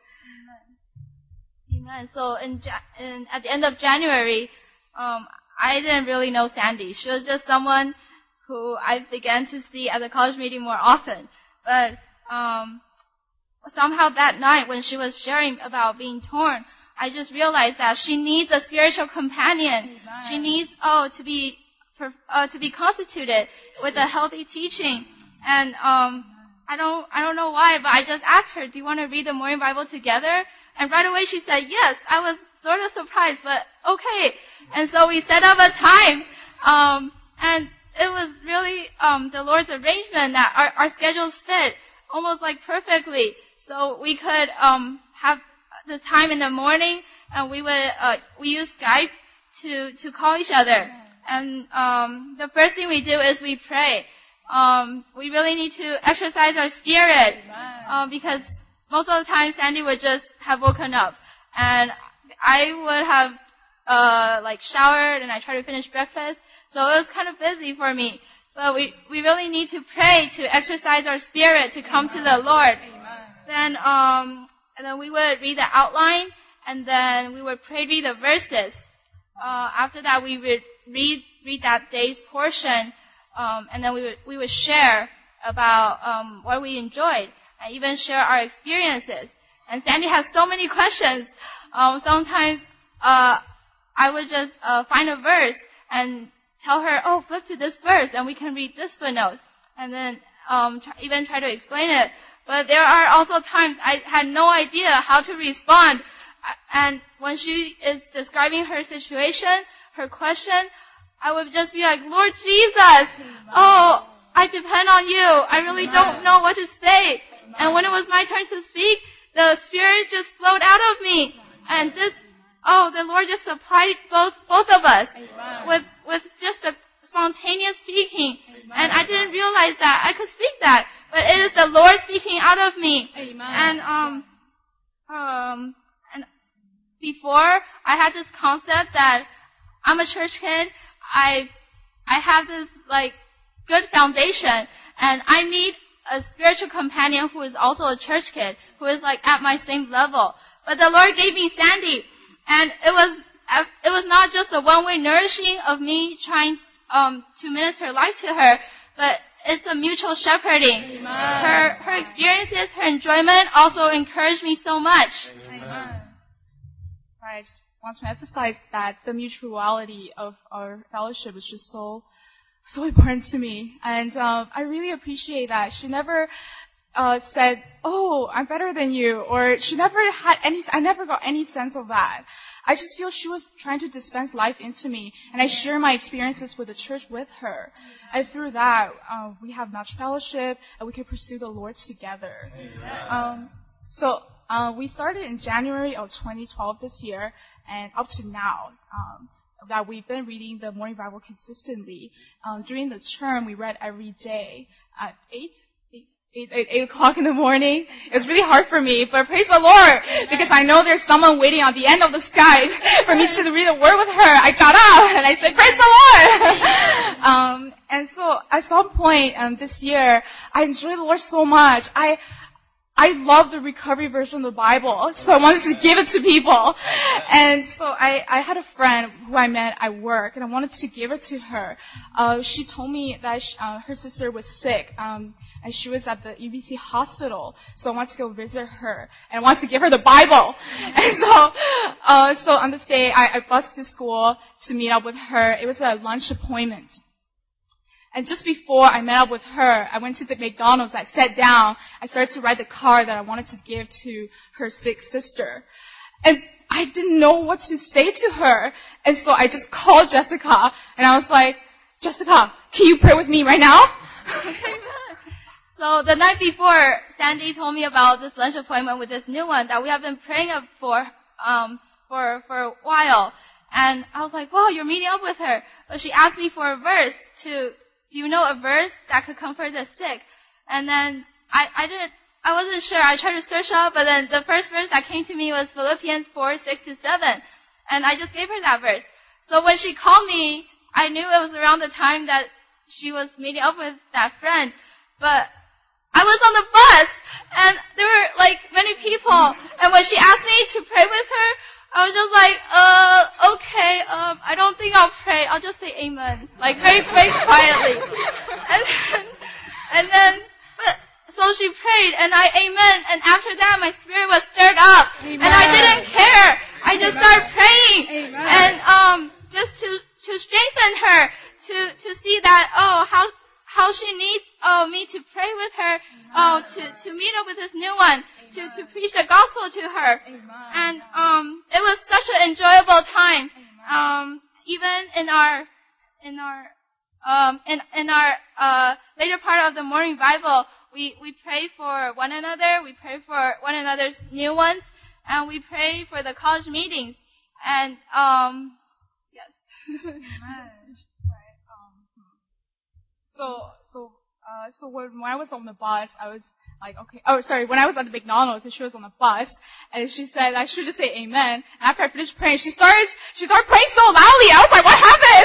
Amen. So in, in at the end of January, um, I didn't really know Sandy. She was just someone who I began to see at the college meeting more often. But um, somehow that night when she was sharing about being torn, I just realized that she needs a spiritual companion. Amen. She needs, oh, to be uh, to be constituted with a healthy teaching. And um, I don't I don't know why, but I just asked her, do you want to read the morning Bible together? And right away she said yes. I was sort of surprised, but okay. And so we set up a time, um, and it was really um, the Lord's arrangement that our, our schedules fit almost like perfectly. So we could um, have this time in the morning, and we would uh, we use Skype to to call each other. And um, the first thing we do is we pray. Um, we really need to exercise our spirit uh, because most of the time Sandy would just have woken up, and I would have uh, like showered and I tried to finish breakfast. So it was kind of busy for me. But we, we really need to pray to exercise our spirit to come to the Lord. Then, um, and then we would read the outline, and then we would pray, read the verses. Uh, after that, we would read, read that day's portion, um, and then we would, we would share about, um, what we enjoyed, and even share our experiences. And Sandy has so many questions. Um, sometimes, uh, I would just, uh, find a verse and tell her, oh, flip to this verse, and we can read this footnote. And then, um, try, even try to explain it. But there are also times I had no idea how to respond. And when she is describing her situation, her question, I would just be like, Lord Jesus, oh, I depend on you. I really don't know what to say. And when it was my turn to speak, the Spirit just flowed out of me. And this, oh, the Lord just supplied both, both of us with, with just a spontaneous speaking. And I didn't realize that I could speak that. But it is the Lord speaking out of me. Amen. And, um, um, and before I had this concept that I'm a church kid. I, I have this, like, good foundation. And I need a spiritual companion who is also a church kid, who is, like, at my same level. But the Lord gave me Sandy. And it was, it was not just a one-way nourishing of me trying, um, to minister life to her, but it's a mutual shepherding. Amen. Her, her experiences, her enjoyment also encouraged me so much. Amen. I just want to emphasize that the mutuality of our fellowship is just so, so important to me. And, um, I really appreciate that. She never, uh, said, oh, I'm better than you, or she never had any, I never got any sense of that. I just feel she was trying to dispense life into me, and I share my experiences with the church with her. And through that, uh, we have much fellowship, and we can pursue the Lord together. Um, so, uh, we started in January of twenty twelve this year, and up to now, um, that we've been reading the morning Bible consistently. Um, during the term, we read every day at eight. Eight, eight, eight o'clock in the morning. It was really hard for me, but praise the Lord, because I know there's someone waiting on the end of the sky for me to read a word with her. I got up and I said, praise the Lord. um, and so at some point um, this year, I enjoyed the Lord so much. I I love the recovery version of the Bible, so I wanted to give it to people. And so I, I had a friend who I met at work, and I wanted to give it to her. Uh, she told me that she, uh, her sister was sick, um, and she was at the U B C hospital, so I wanted to go visit her, and I wanted to give her the Bible. And so, uh, so on this day, I, I bussed to school to meet up with her. It was a lunch appointment. And just before I met up with her, I went to the McDonald's, I sat down, I started to write the card that I wanted to give to her sick sister. And I didn't know what to say to her. And so I just called Jessica, and I was like, Jessica, can you pray with me right now? So the night before, Sandy told me about this lunch appointment with this new one that we have been praying for, um, for, for a while. And I was like, wow, you're meeting up with her. But she asked me for a verse to, do you know a verse that could comfort the sick? And then I, I didn't, I wasn't sure. I tried to search up, but then the first verse that came to me was Philippians four, six to seven. And I just gave her that verse. So when she called me, I knew it was around the time that she was meeting up with that friend. But I was on the bus, and there were like many people. And when she asked me to pray with her, I was just like, uh, okay, um, I don't think I'll pray. I'll just say amen. Like, very, very quietly. And then, and then, but, so she prayed, and I amen, and after that, my spirit was stirred up. Amen. And I didn't care. I just amen. started praying. Amen. And, um, just to, to strengthen her, to, to see that, oh, how, how she needs, oh, me to pray with her, oh, to, to meet up with this new one, to, to preach the gospel to her. And, um, it was such an enjoyable time. Um, even in our, in our, um, in, in our, uh, later part of the morning Bible, we, we pray for one another, we pray for one another's new ones, and we pray for the college meetings. And, um, yes. So, so, uh, so when, when I was on the bus, I was like, okay, oh, sorry, when I was at the McDonald's and she was on the bus, and she said I should just say amen. And after I finished praying, she started, she started praying so loudly. I was like, what happened?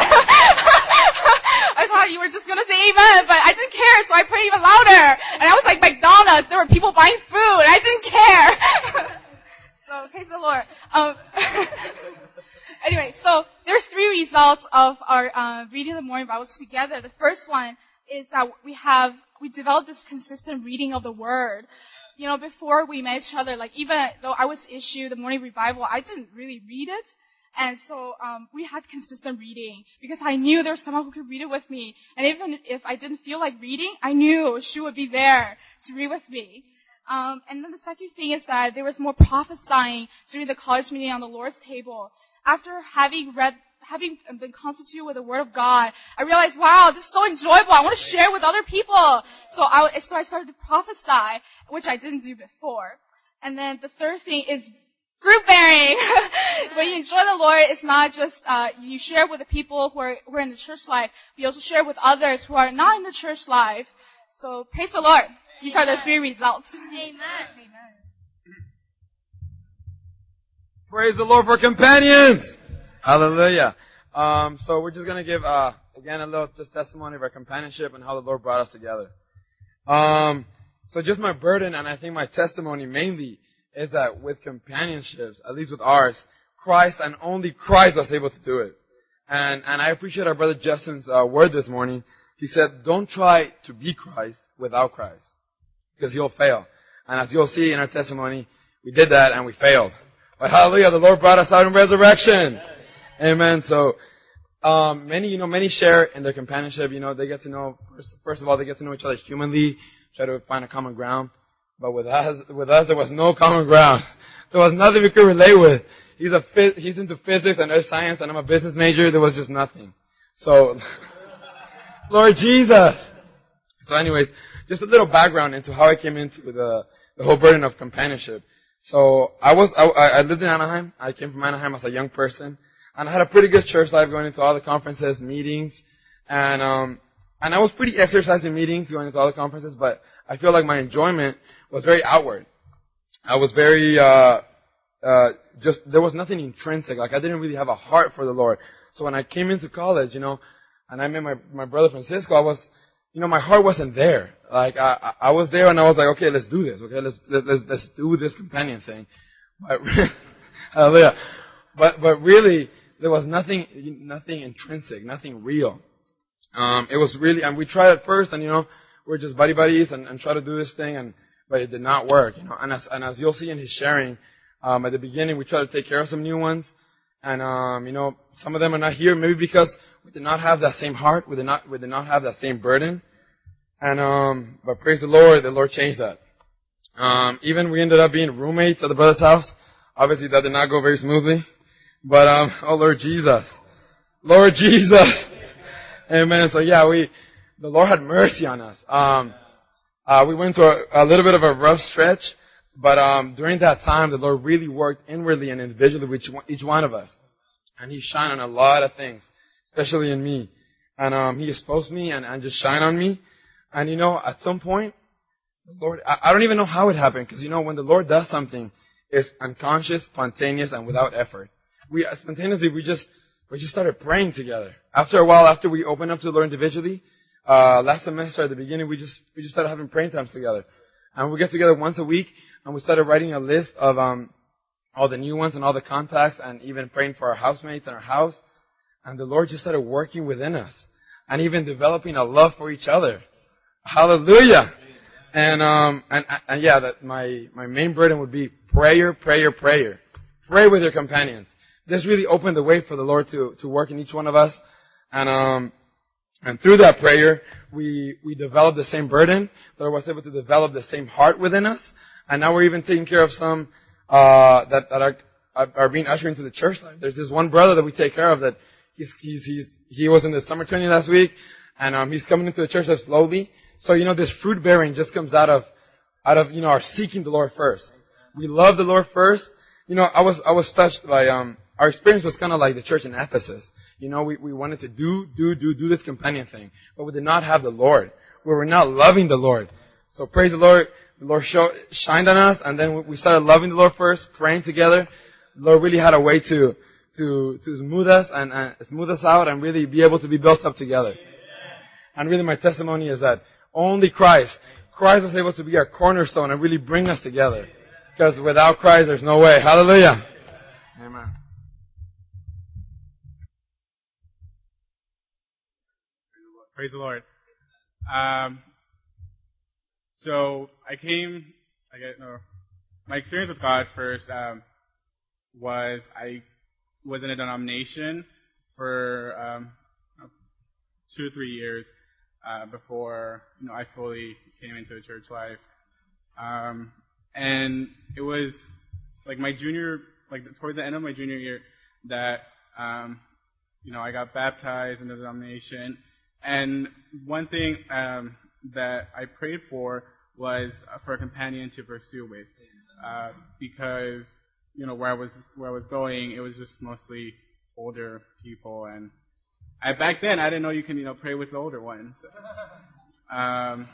I thought you were just gonna say amen, but I didn't care, so I prayed even louder. And I was like, McDonald's, there were people buying food, and I didn't care. So, praise the Lord. Um, Anyway, so there's three results of our uh, reading the morning Bible together. The first one is that we have we developed this consistent reading of the Word. You know, before we met each other, like even though I was issued the morning revival, I didn't really read it, and so um, we had consistent reading because I knew there was someone who could read it with me. And even if I didn't feel like reading, I knew she would be there to read with me. Um, and then the second thing is that there was more prophesying during the college meeting on the Lord's table. After having read, having been constituted with the Word of God, I realized, wow, this is so enjoyable. I want to share with other people. So I, so I started to prophesy, which I didn't do before. And then the third thing is fruit bearing. When you enjoy the Lord, it's not just uh, you share with the people who are, who are in the church life, but you also share with others who are not in the church life. So praise the Lord. These Amen. Are the three results. Amen. Amen. Praise the Lord for companions. Hallelujah. Um, so we're just going to give, uh, again, a little just testimony of our companionship and how the Lord brought us together. Um, so just my burden and I think my testimony mainly is that with companionships, at least with ours, Christ and only Christ was able to do it. And, and I appreciate our brother Justin's, uh, word this morning. He said, don't try to be Christ without Christ because you'll fail. And as you'll see in our testimony, we did that and we failed. But hallelujah, the Lord brought us out in resurrection. Amen. So, um, many, you know, many share in their companionship. You know, they get to know, first, first of all, they get to know each other humanly, try to find a common ground. But with us, with us, there was no common ground. There was nothing we could relate with. He's a, he's into physics and earth science and I'm a business major. There was just nothing. So, Lord Jesus. So anyways, just a little background into how I came into the, the whole burden of companionship. So I was, I, I lived in Anaheim. I came from Anaheim as a young person. And I had a pretty good church life going into all the conferences, meetings. And, um, and I was pretty exercised in meetings going into all the conferences, but I feel like my enjoyment was very outward. I was very, uh, uh, just, there was nothing intrinsic. Like I didn't really have a heart for the Lord. So when I came into college, you know, and I met my, my brother Francisco, I was, you know, my heart wasn't there. Like, I, I was there and I was like, okay, let's do this. Okay, let's, let's, let's do this companion thing. But, hallelujah. But, but really, there was nothing, nothing intrinsic, nothing real. Um, it was really, and we tried at first and, you know, we're just buddy buddies and, and try to do this thing and, but it did not work, you know, and as, and as you'll see in his sharing, um, at the beginning we tried to take care of some new ones and, um, you know, some of them are not here maybe because we did not have that same heart, we did not, we did not have that same burden. And, um, but praise the Lord, the Lord changed that. Um, even we ended up being roommates at the brother's house. Obviously that did not go very smoothly. But, um, oh Lord Jesus. Lord Jesus. Amen. So yeah, we, the Lord had mercy on us. Um, uh, we went through a, a little bit of a rough stretch, but, um, during that time, the Lord really worked inwardly and individually with each one, each one of us. And He shined on a lot of things, especially in me. And, um, He exposed me and, and just shined on me. And you know, at some point, the Lord, I, I don't even know how it happened, because you know, when the Lord does something, it's unconscious, spontaneous, and without effort. We, spontaneously, we just, we just started praying together. After a while, after we opened up to the Lord individually, uh, last semester at the beginning, we just, we just started having praying times together. And we get together once a week, and we started writing a list of, um, all the new ones and all the contacts, and even praying for our housemates in our house. And the Lord just started working within us, and even developing a love for each other. Hallelujah. And, um, and, and yeah, that my, my main burden would be prayer, prayer, prayer. Pray with your companions. This really opened the way for the Lord to, to work in each one of us. And, um, And through that prayer, we, we developed the same burden. The Lord was able to develop the same heart within us. And now we're even taking care of some, uh, that, that are, are being ushered into the church life. There's this one brother that we take care of that he's, he's, he's, he was in the summer training last week, and, um, he's coming into the church life slowly. So, you know, this fruit bearing just comes out of, out of, you know, our seeking the Lord first. We love the Lord first. You know, I was, I was touched by, um, our experience was kind of like the church in Ephesus. You know, we, we wanted to do, do, do, do this companion thing, but we did not have the Lord. We were not loving the Lord. So praise the Lord. The Lord showed, shined on us, and then we started loving the Lord first, praying together. The Lord really had a way to, to, to smooth us and, and smooth us out and really be able to be built up together. And really my testimony is that only Christ, Christ was able to be our cornerstone and really bring us together. Because without Christ, there's no way. Hallelujah. Amen. Praise the Lord. Um, so I came, I get, no, my experience with God first, um, was I was in a denomination for, um, two or three years, uh, before, you know, I fully came into the church life. Um, and it was like my junior, like towards the end of my junior year that, um, you know, I got baptized in the denomination. And one thing um, that I prayed for was for a companion to pursue with, uh, because you know where I was where I was going, it was just mostly older people, and I back then I didn't know you can you know pray with the older ones. Um,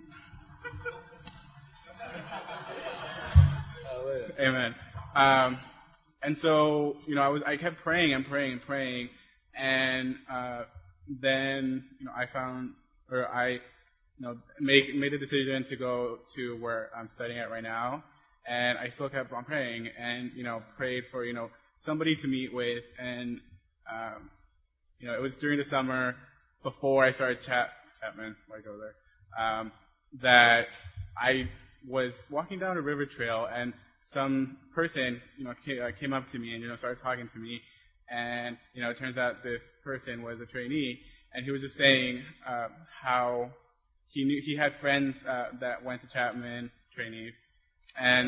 amen. Um, and so you know I was I kept praying and praying and praying, and uh, then, you know, I found, or I, you know, make, made a decision to go to where I'm studying at right now. And I still kept on praying and, you know, prayed for, you know, somebody to meet with. And, um, you know, it was during the summer before I started Chap, Chapman, why go there, um, that I was walking down a river trail and some person, you know, came up to me and, you know, started talking to me. And, you know, it turns out this person was a trainee, and he was just saying uh, how he knew he had friends uh, that went to Chapman, trainees, and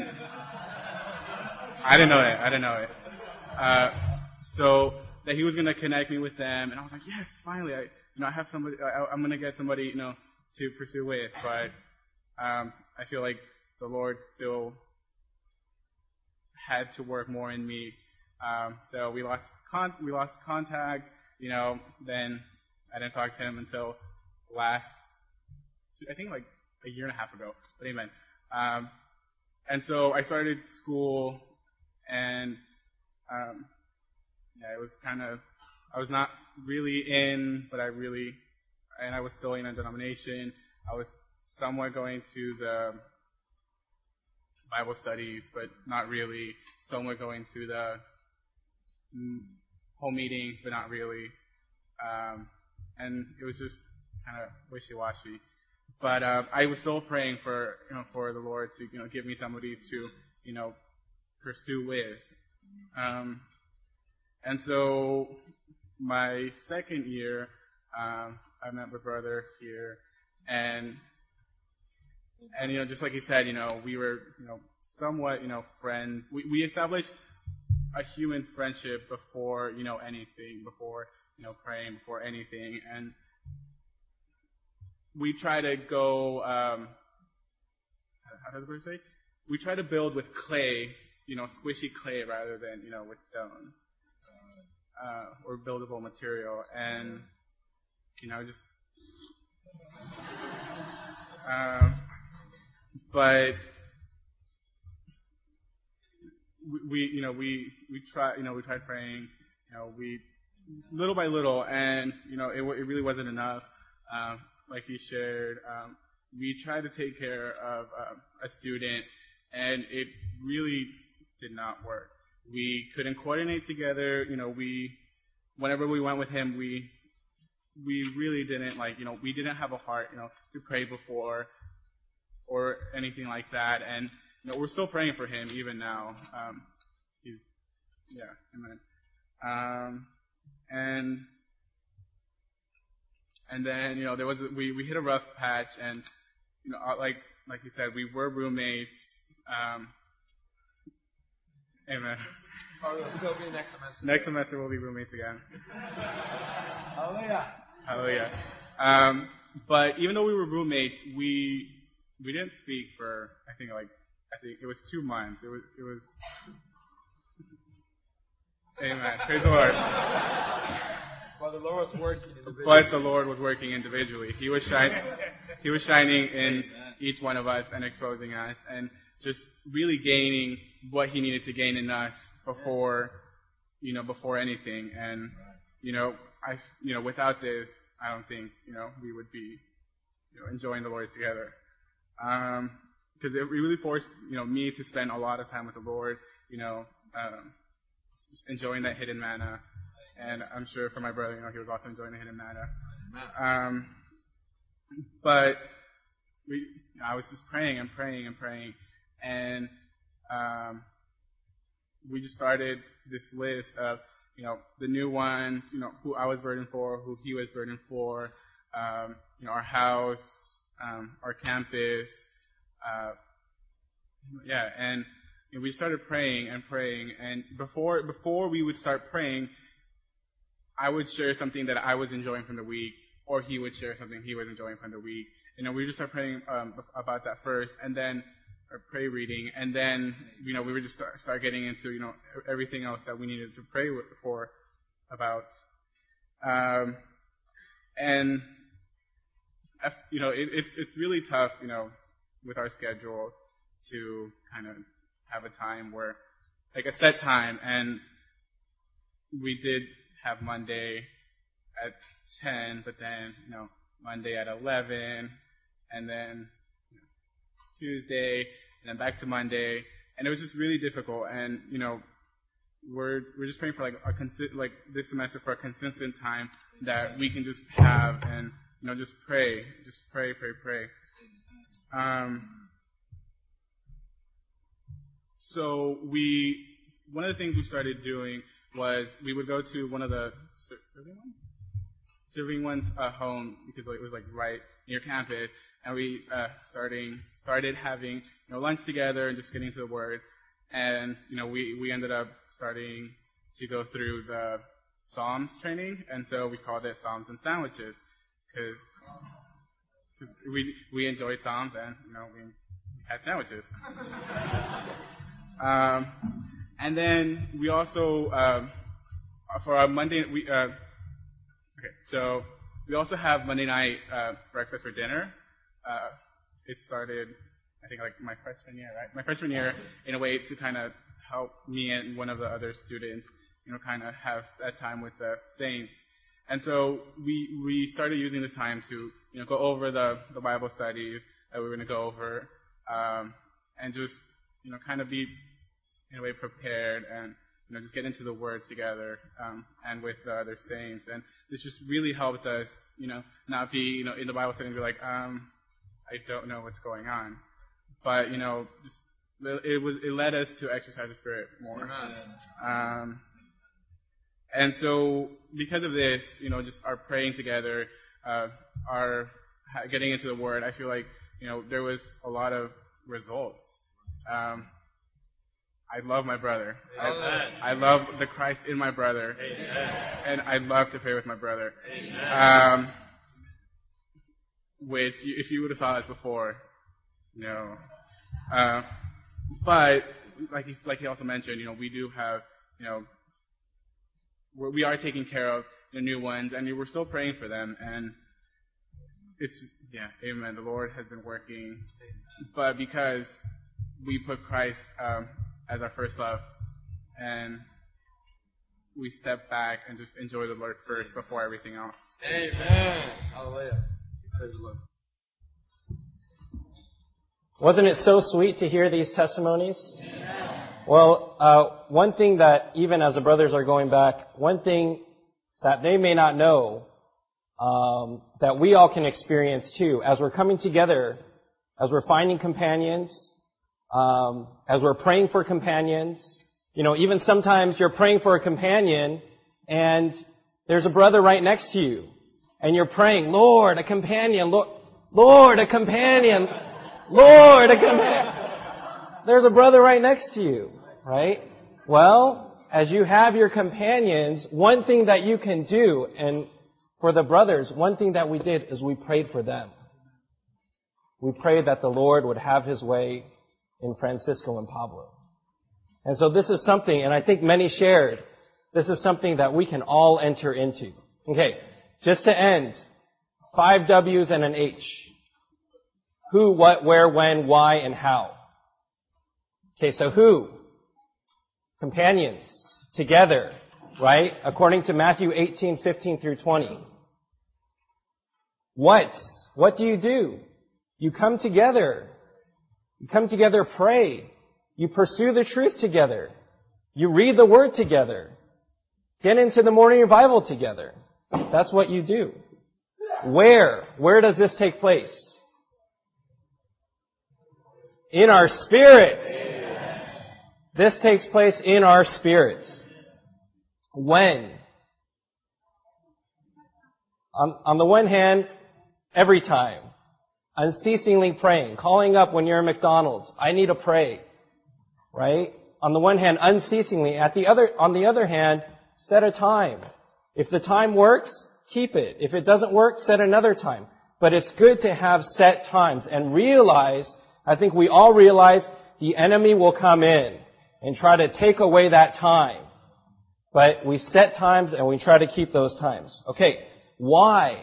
I didn't know it. I didn't know it. Uh, so that he was going to connect me with them, and I was like, yes, finally, I, you know, I have somebody. I, I'm going to get somebody, you know, to pursue with. But um, I feel like the Lord still had to work more in me. Um, so we lost con- we lost contact, you know, then I didn't talk to him until last, I think like a year and a half ago, but amen. Um, and so I started school and, um, yeah, it was kind of, I was not really in, but I really, and I was still in a denomination. I was somewhat going to the Bible studies, but not really. Somewhat going to the home meetings, but not really. Um, and it was just kind of wishy-washy. But uh, I was still praying for, you know, for the Lord to, you know, give me somebody to, you know, pursue with. Um, and so my second year, um, I met my brother here, and and you know, just like he said, you know, we were, you know, somewhat, you know, friends. We we established a human friendship before, you know, anything, before, you know, praying, before anything. And we try to go, um, how does the word say? We try to build with clay, you know, squishy clay rather than, you know, with stones, uh, or buildable material. And, you know, just, um, but we, you know, we, we try, you know, we tried praying, you know, we, little by little, and, you know, it, it really wasn't enough. Um, like he shared, um, we tried to take care of uh, a student, and it really did not work. We couldn't coordinate together, you know, we, whenever we went with him, we, we really didn't, like, you know, we didn't have a heart, you know, to pray before, or anything like that, and, you know, we're still praying for him even now. Um, he's, yeah, amen. Um, and And then, you know, there was, we, we hit a rough patch, and, you know, like, like you said, we were roommates. Um, amen. Oh, we'll still be next semester. Next semester we'll be roommates again. Hallelujah. Hallelujah. Um, but even though we were roommates, we, we didn't speak for, I think, like, I think it was two months. It was, it was, amen. Praise the Lord. But the Lord was working individually. But the Lord was working individually. He was shining, He was shining in each one of us and exposing us and just really gaining what He needed to gain in us before, you know, before anything. And, you know, I, you know, without this, I don't think, you know, we would be, you know, enjoying the Lord together. Um, because it really forced, you know, me to spend a lot of time with the Lord, you know, um, just enjoying that hidden manna. And I'm sure for my brother, you know, he was also enjoying the hidden manna. Um, but we, you know, I was just praying and praying and praying, and um, we just started this list of, you know, the new ones, you know, who I was burdened for, who he was burdened for, um, you know, our house, um, our campus, uh, yeah, and you know, we started praying and praying, and before before we would start praying, I would share something that I was enjoying from the week, or he would share something he was enjoying from the week. You know, we would just start praying um, about that first, and then or pray reading, and then, you know, we would just start, start getting into, you know, everything else that we needed to pray for about. Um, and, you know, it, it's it's really tough, you know, with our schedule to kind of have a time where, like a set time, and we did have Monday at ten, but then, you know, Monday at eleven, and then you know, Tuesday, and then back to Monday, and it was just really difficult. And you know, we're we're just praying for like a consi- like this semester for a consistent time that we can just have, and you know, just pray, just pray, pray, pray. Um. So we, one of the things we started doing was we would go to one of the serving ones, serving ones uh, home, because it was like right near campus, and we uh, starting started having, you know, lunch together and just getting to the Word, and you know, we we ended up starting to go through the Psalms training, and so we called it Psalms and Sandwiches, because we we enjoyed Psalms, and you know, we had sandwiches. um, and then we also um, for our Monday we uh, okay so we also have Monday night uh, breakfast for dinner. Uh, it started, I think, like my freshman year, right? My freshman year, in a way to kind of help me and one of the other students, you know, kind of have that time with the saints. And so we we started using this time to, you know, go over the, the Bible studies that we were going to go over, um, and just, you know, kind of be, in a way, prepared and, you know, just get into the Word together, um, and with the other saints. And this just really helped us, you know, not be, you know, in the Bible study and be like, um, I don't know what's going on. But, you know, just, it was, it led us to exercise the Spirit more. Um, and so, because of this, you know, just our praying together, uh, our getting into the Word, I feel like, you know, there was a lot of results. Um, I love my brother. I, I love the Christ in my brother. Amen. And I love to pray with my brother. Um, which, if you would have saw us before, no. Uh, but, like he, like he also mentioned, you know, we do have, you know, we're, we are taking care of the new ones, and we're still praying for them. And it's, yeah, amen. The Lord has been working. But because we put Christ um, as our first love, and we step back and just enjoy the Lord first before everything else. Amen. Hallelujah. Praise the Lord. Wasn't it so sweet to hear these testimonies? Yeah. Well, uh, one thing that, even as the brothers are going back, one thing that they may not know, um, that we all can experience too, as we're coming together, as we're finding companions, um, as we're praying for companions. You know, even sometimes you're praying for a companion and there's a brother right next to you. And you're praying, Lord, a companion, Lord, Lord, a companion, Lord, a companion. There's a brother right next to you, right? Well, as you have your companions, one thing that you can do, and for the brothers, one thing that we did is we prayed for them. We prayed that the Lord would have His way in Francisco and Pablo. And so this is something, and I think many shared, this is something that we can all enter into. Okay, just to end, five W's and an H. Who, what, where, when, why, and how. Okay, so who? Companions, together, right? According to Matthew eighteen, fifteen through twenty. What? What do you do? You come together. You come together, pray. You pursue the truth together. You read the Word together. Get into the morning revival together. That's what you do. Where? Where does this take place? In our spirits. This takes place in our spirits. When? On, on the one hand, every time. Unceasingly praying. Calling up when you're at McDonald's. I need to pray. Right? On the one hand, unceasingly. At the other, on the other hand, set a time. If the time works, keep it. If it doesn't work, set another time. But it's good to have set times and realize, I think we all realize, the enemy will come in and try to take away that time. But we set times and we try to keep those times. Okay, why?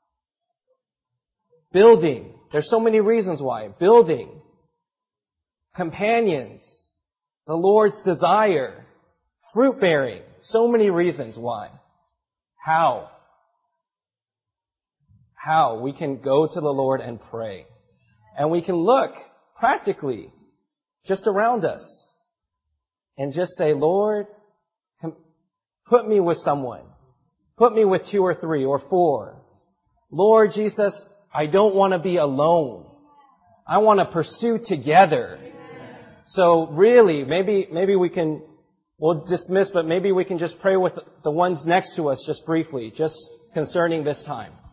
Building. There's so many reasons why. Building. Companions. The Lord's desire. Fruit bearing. So many reasons why. How? How? We can go to the Lord and pray. And we can look practically just around us and just say, Lord, put me with someone. Put me with two or three or four. Lord Jesus, I don't want to be alone. I want to pursue together. So really, maybe, maybe we can, we'll dismiss, but maybe we can just pray with the ones next to us just briefly, just concerning this time.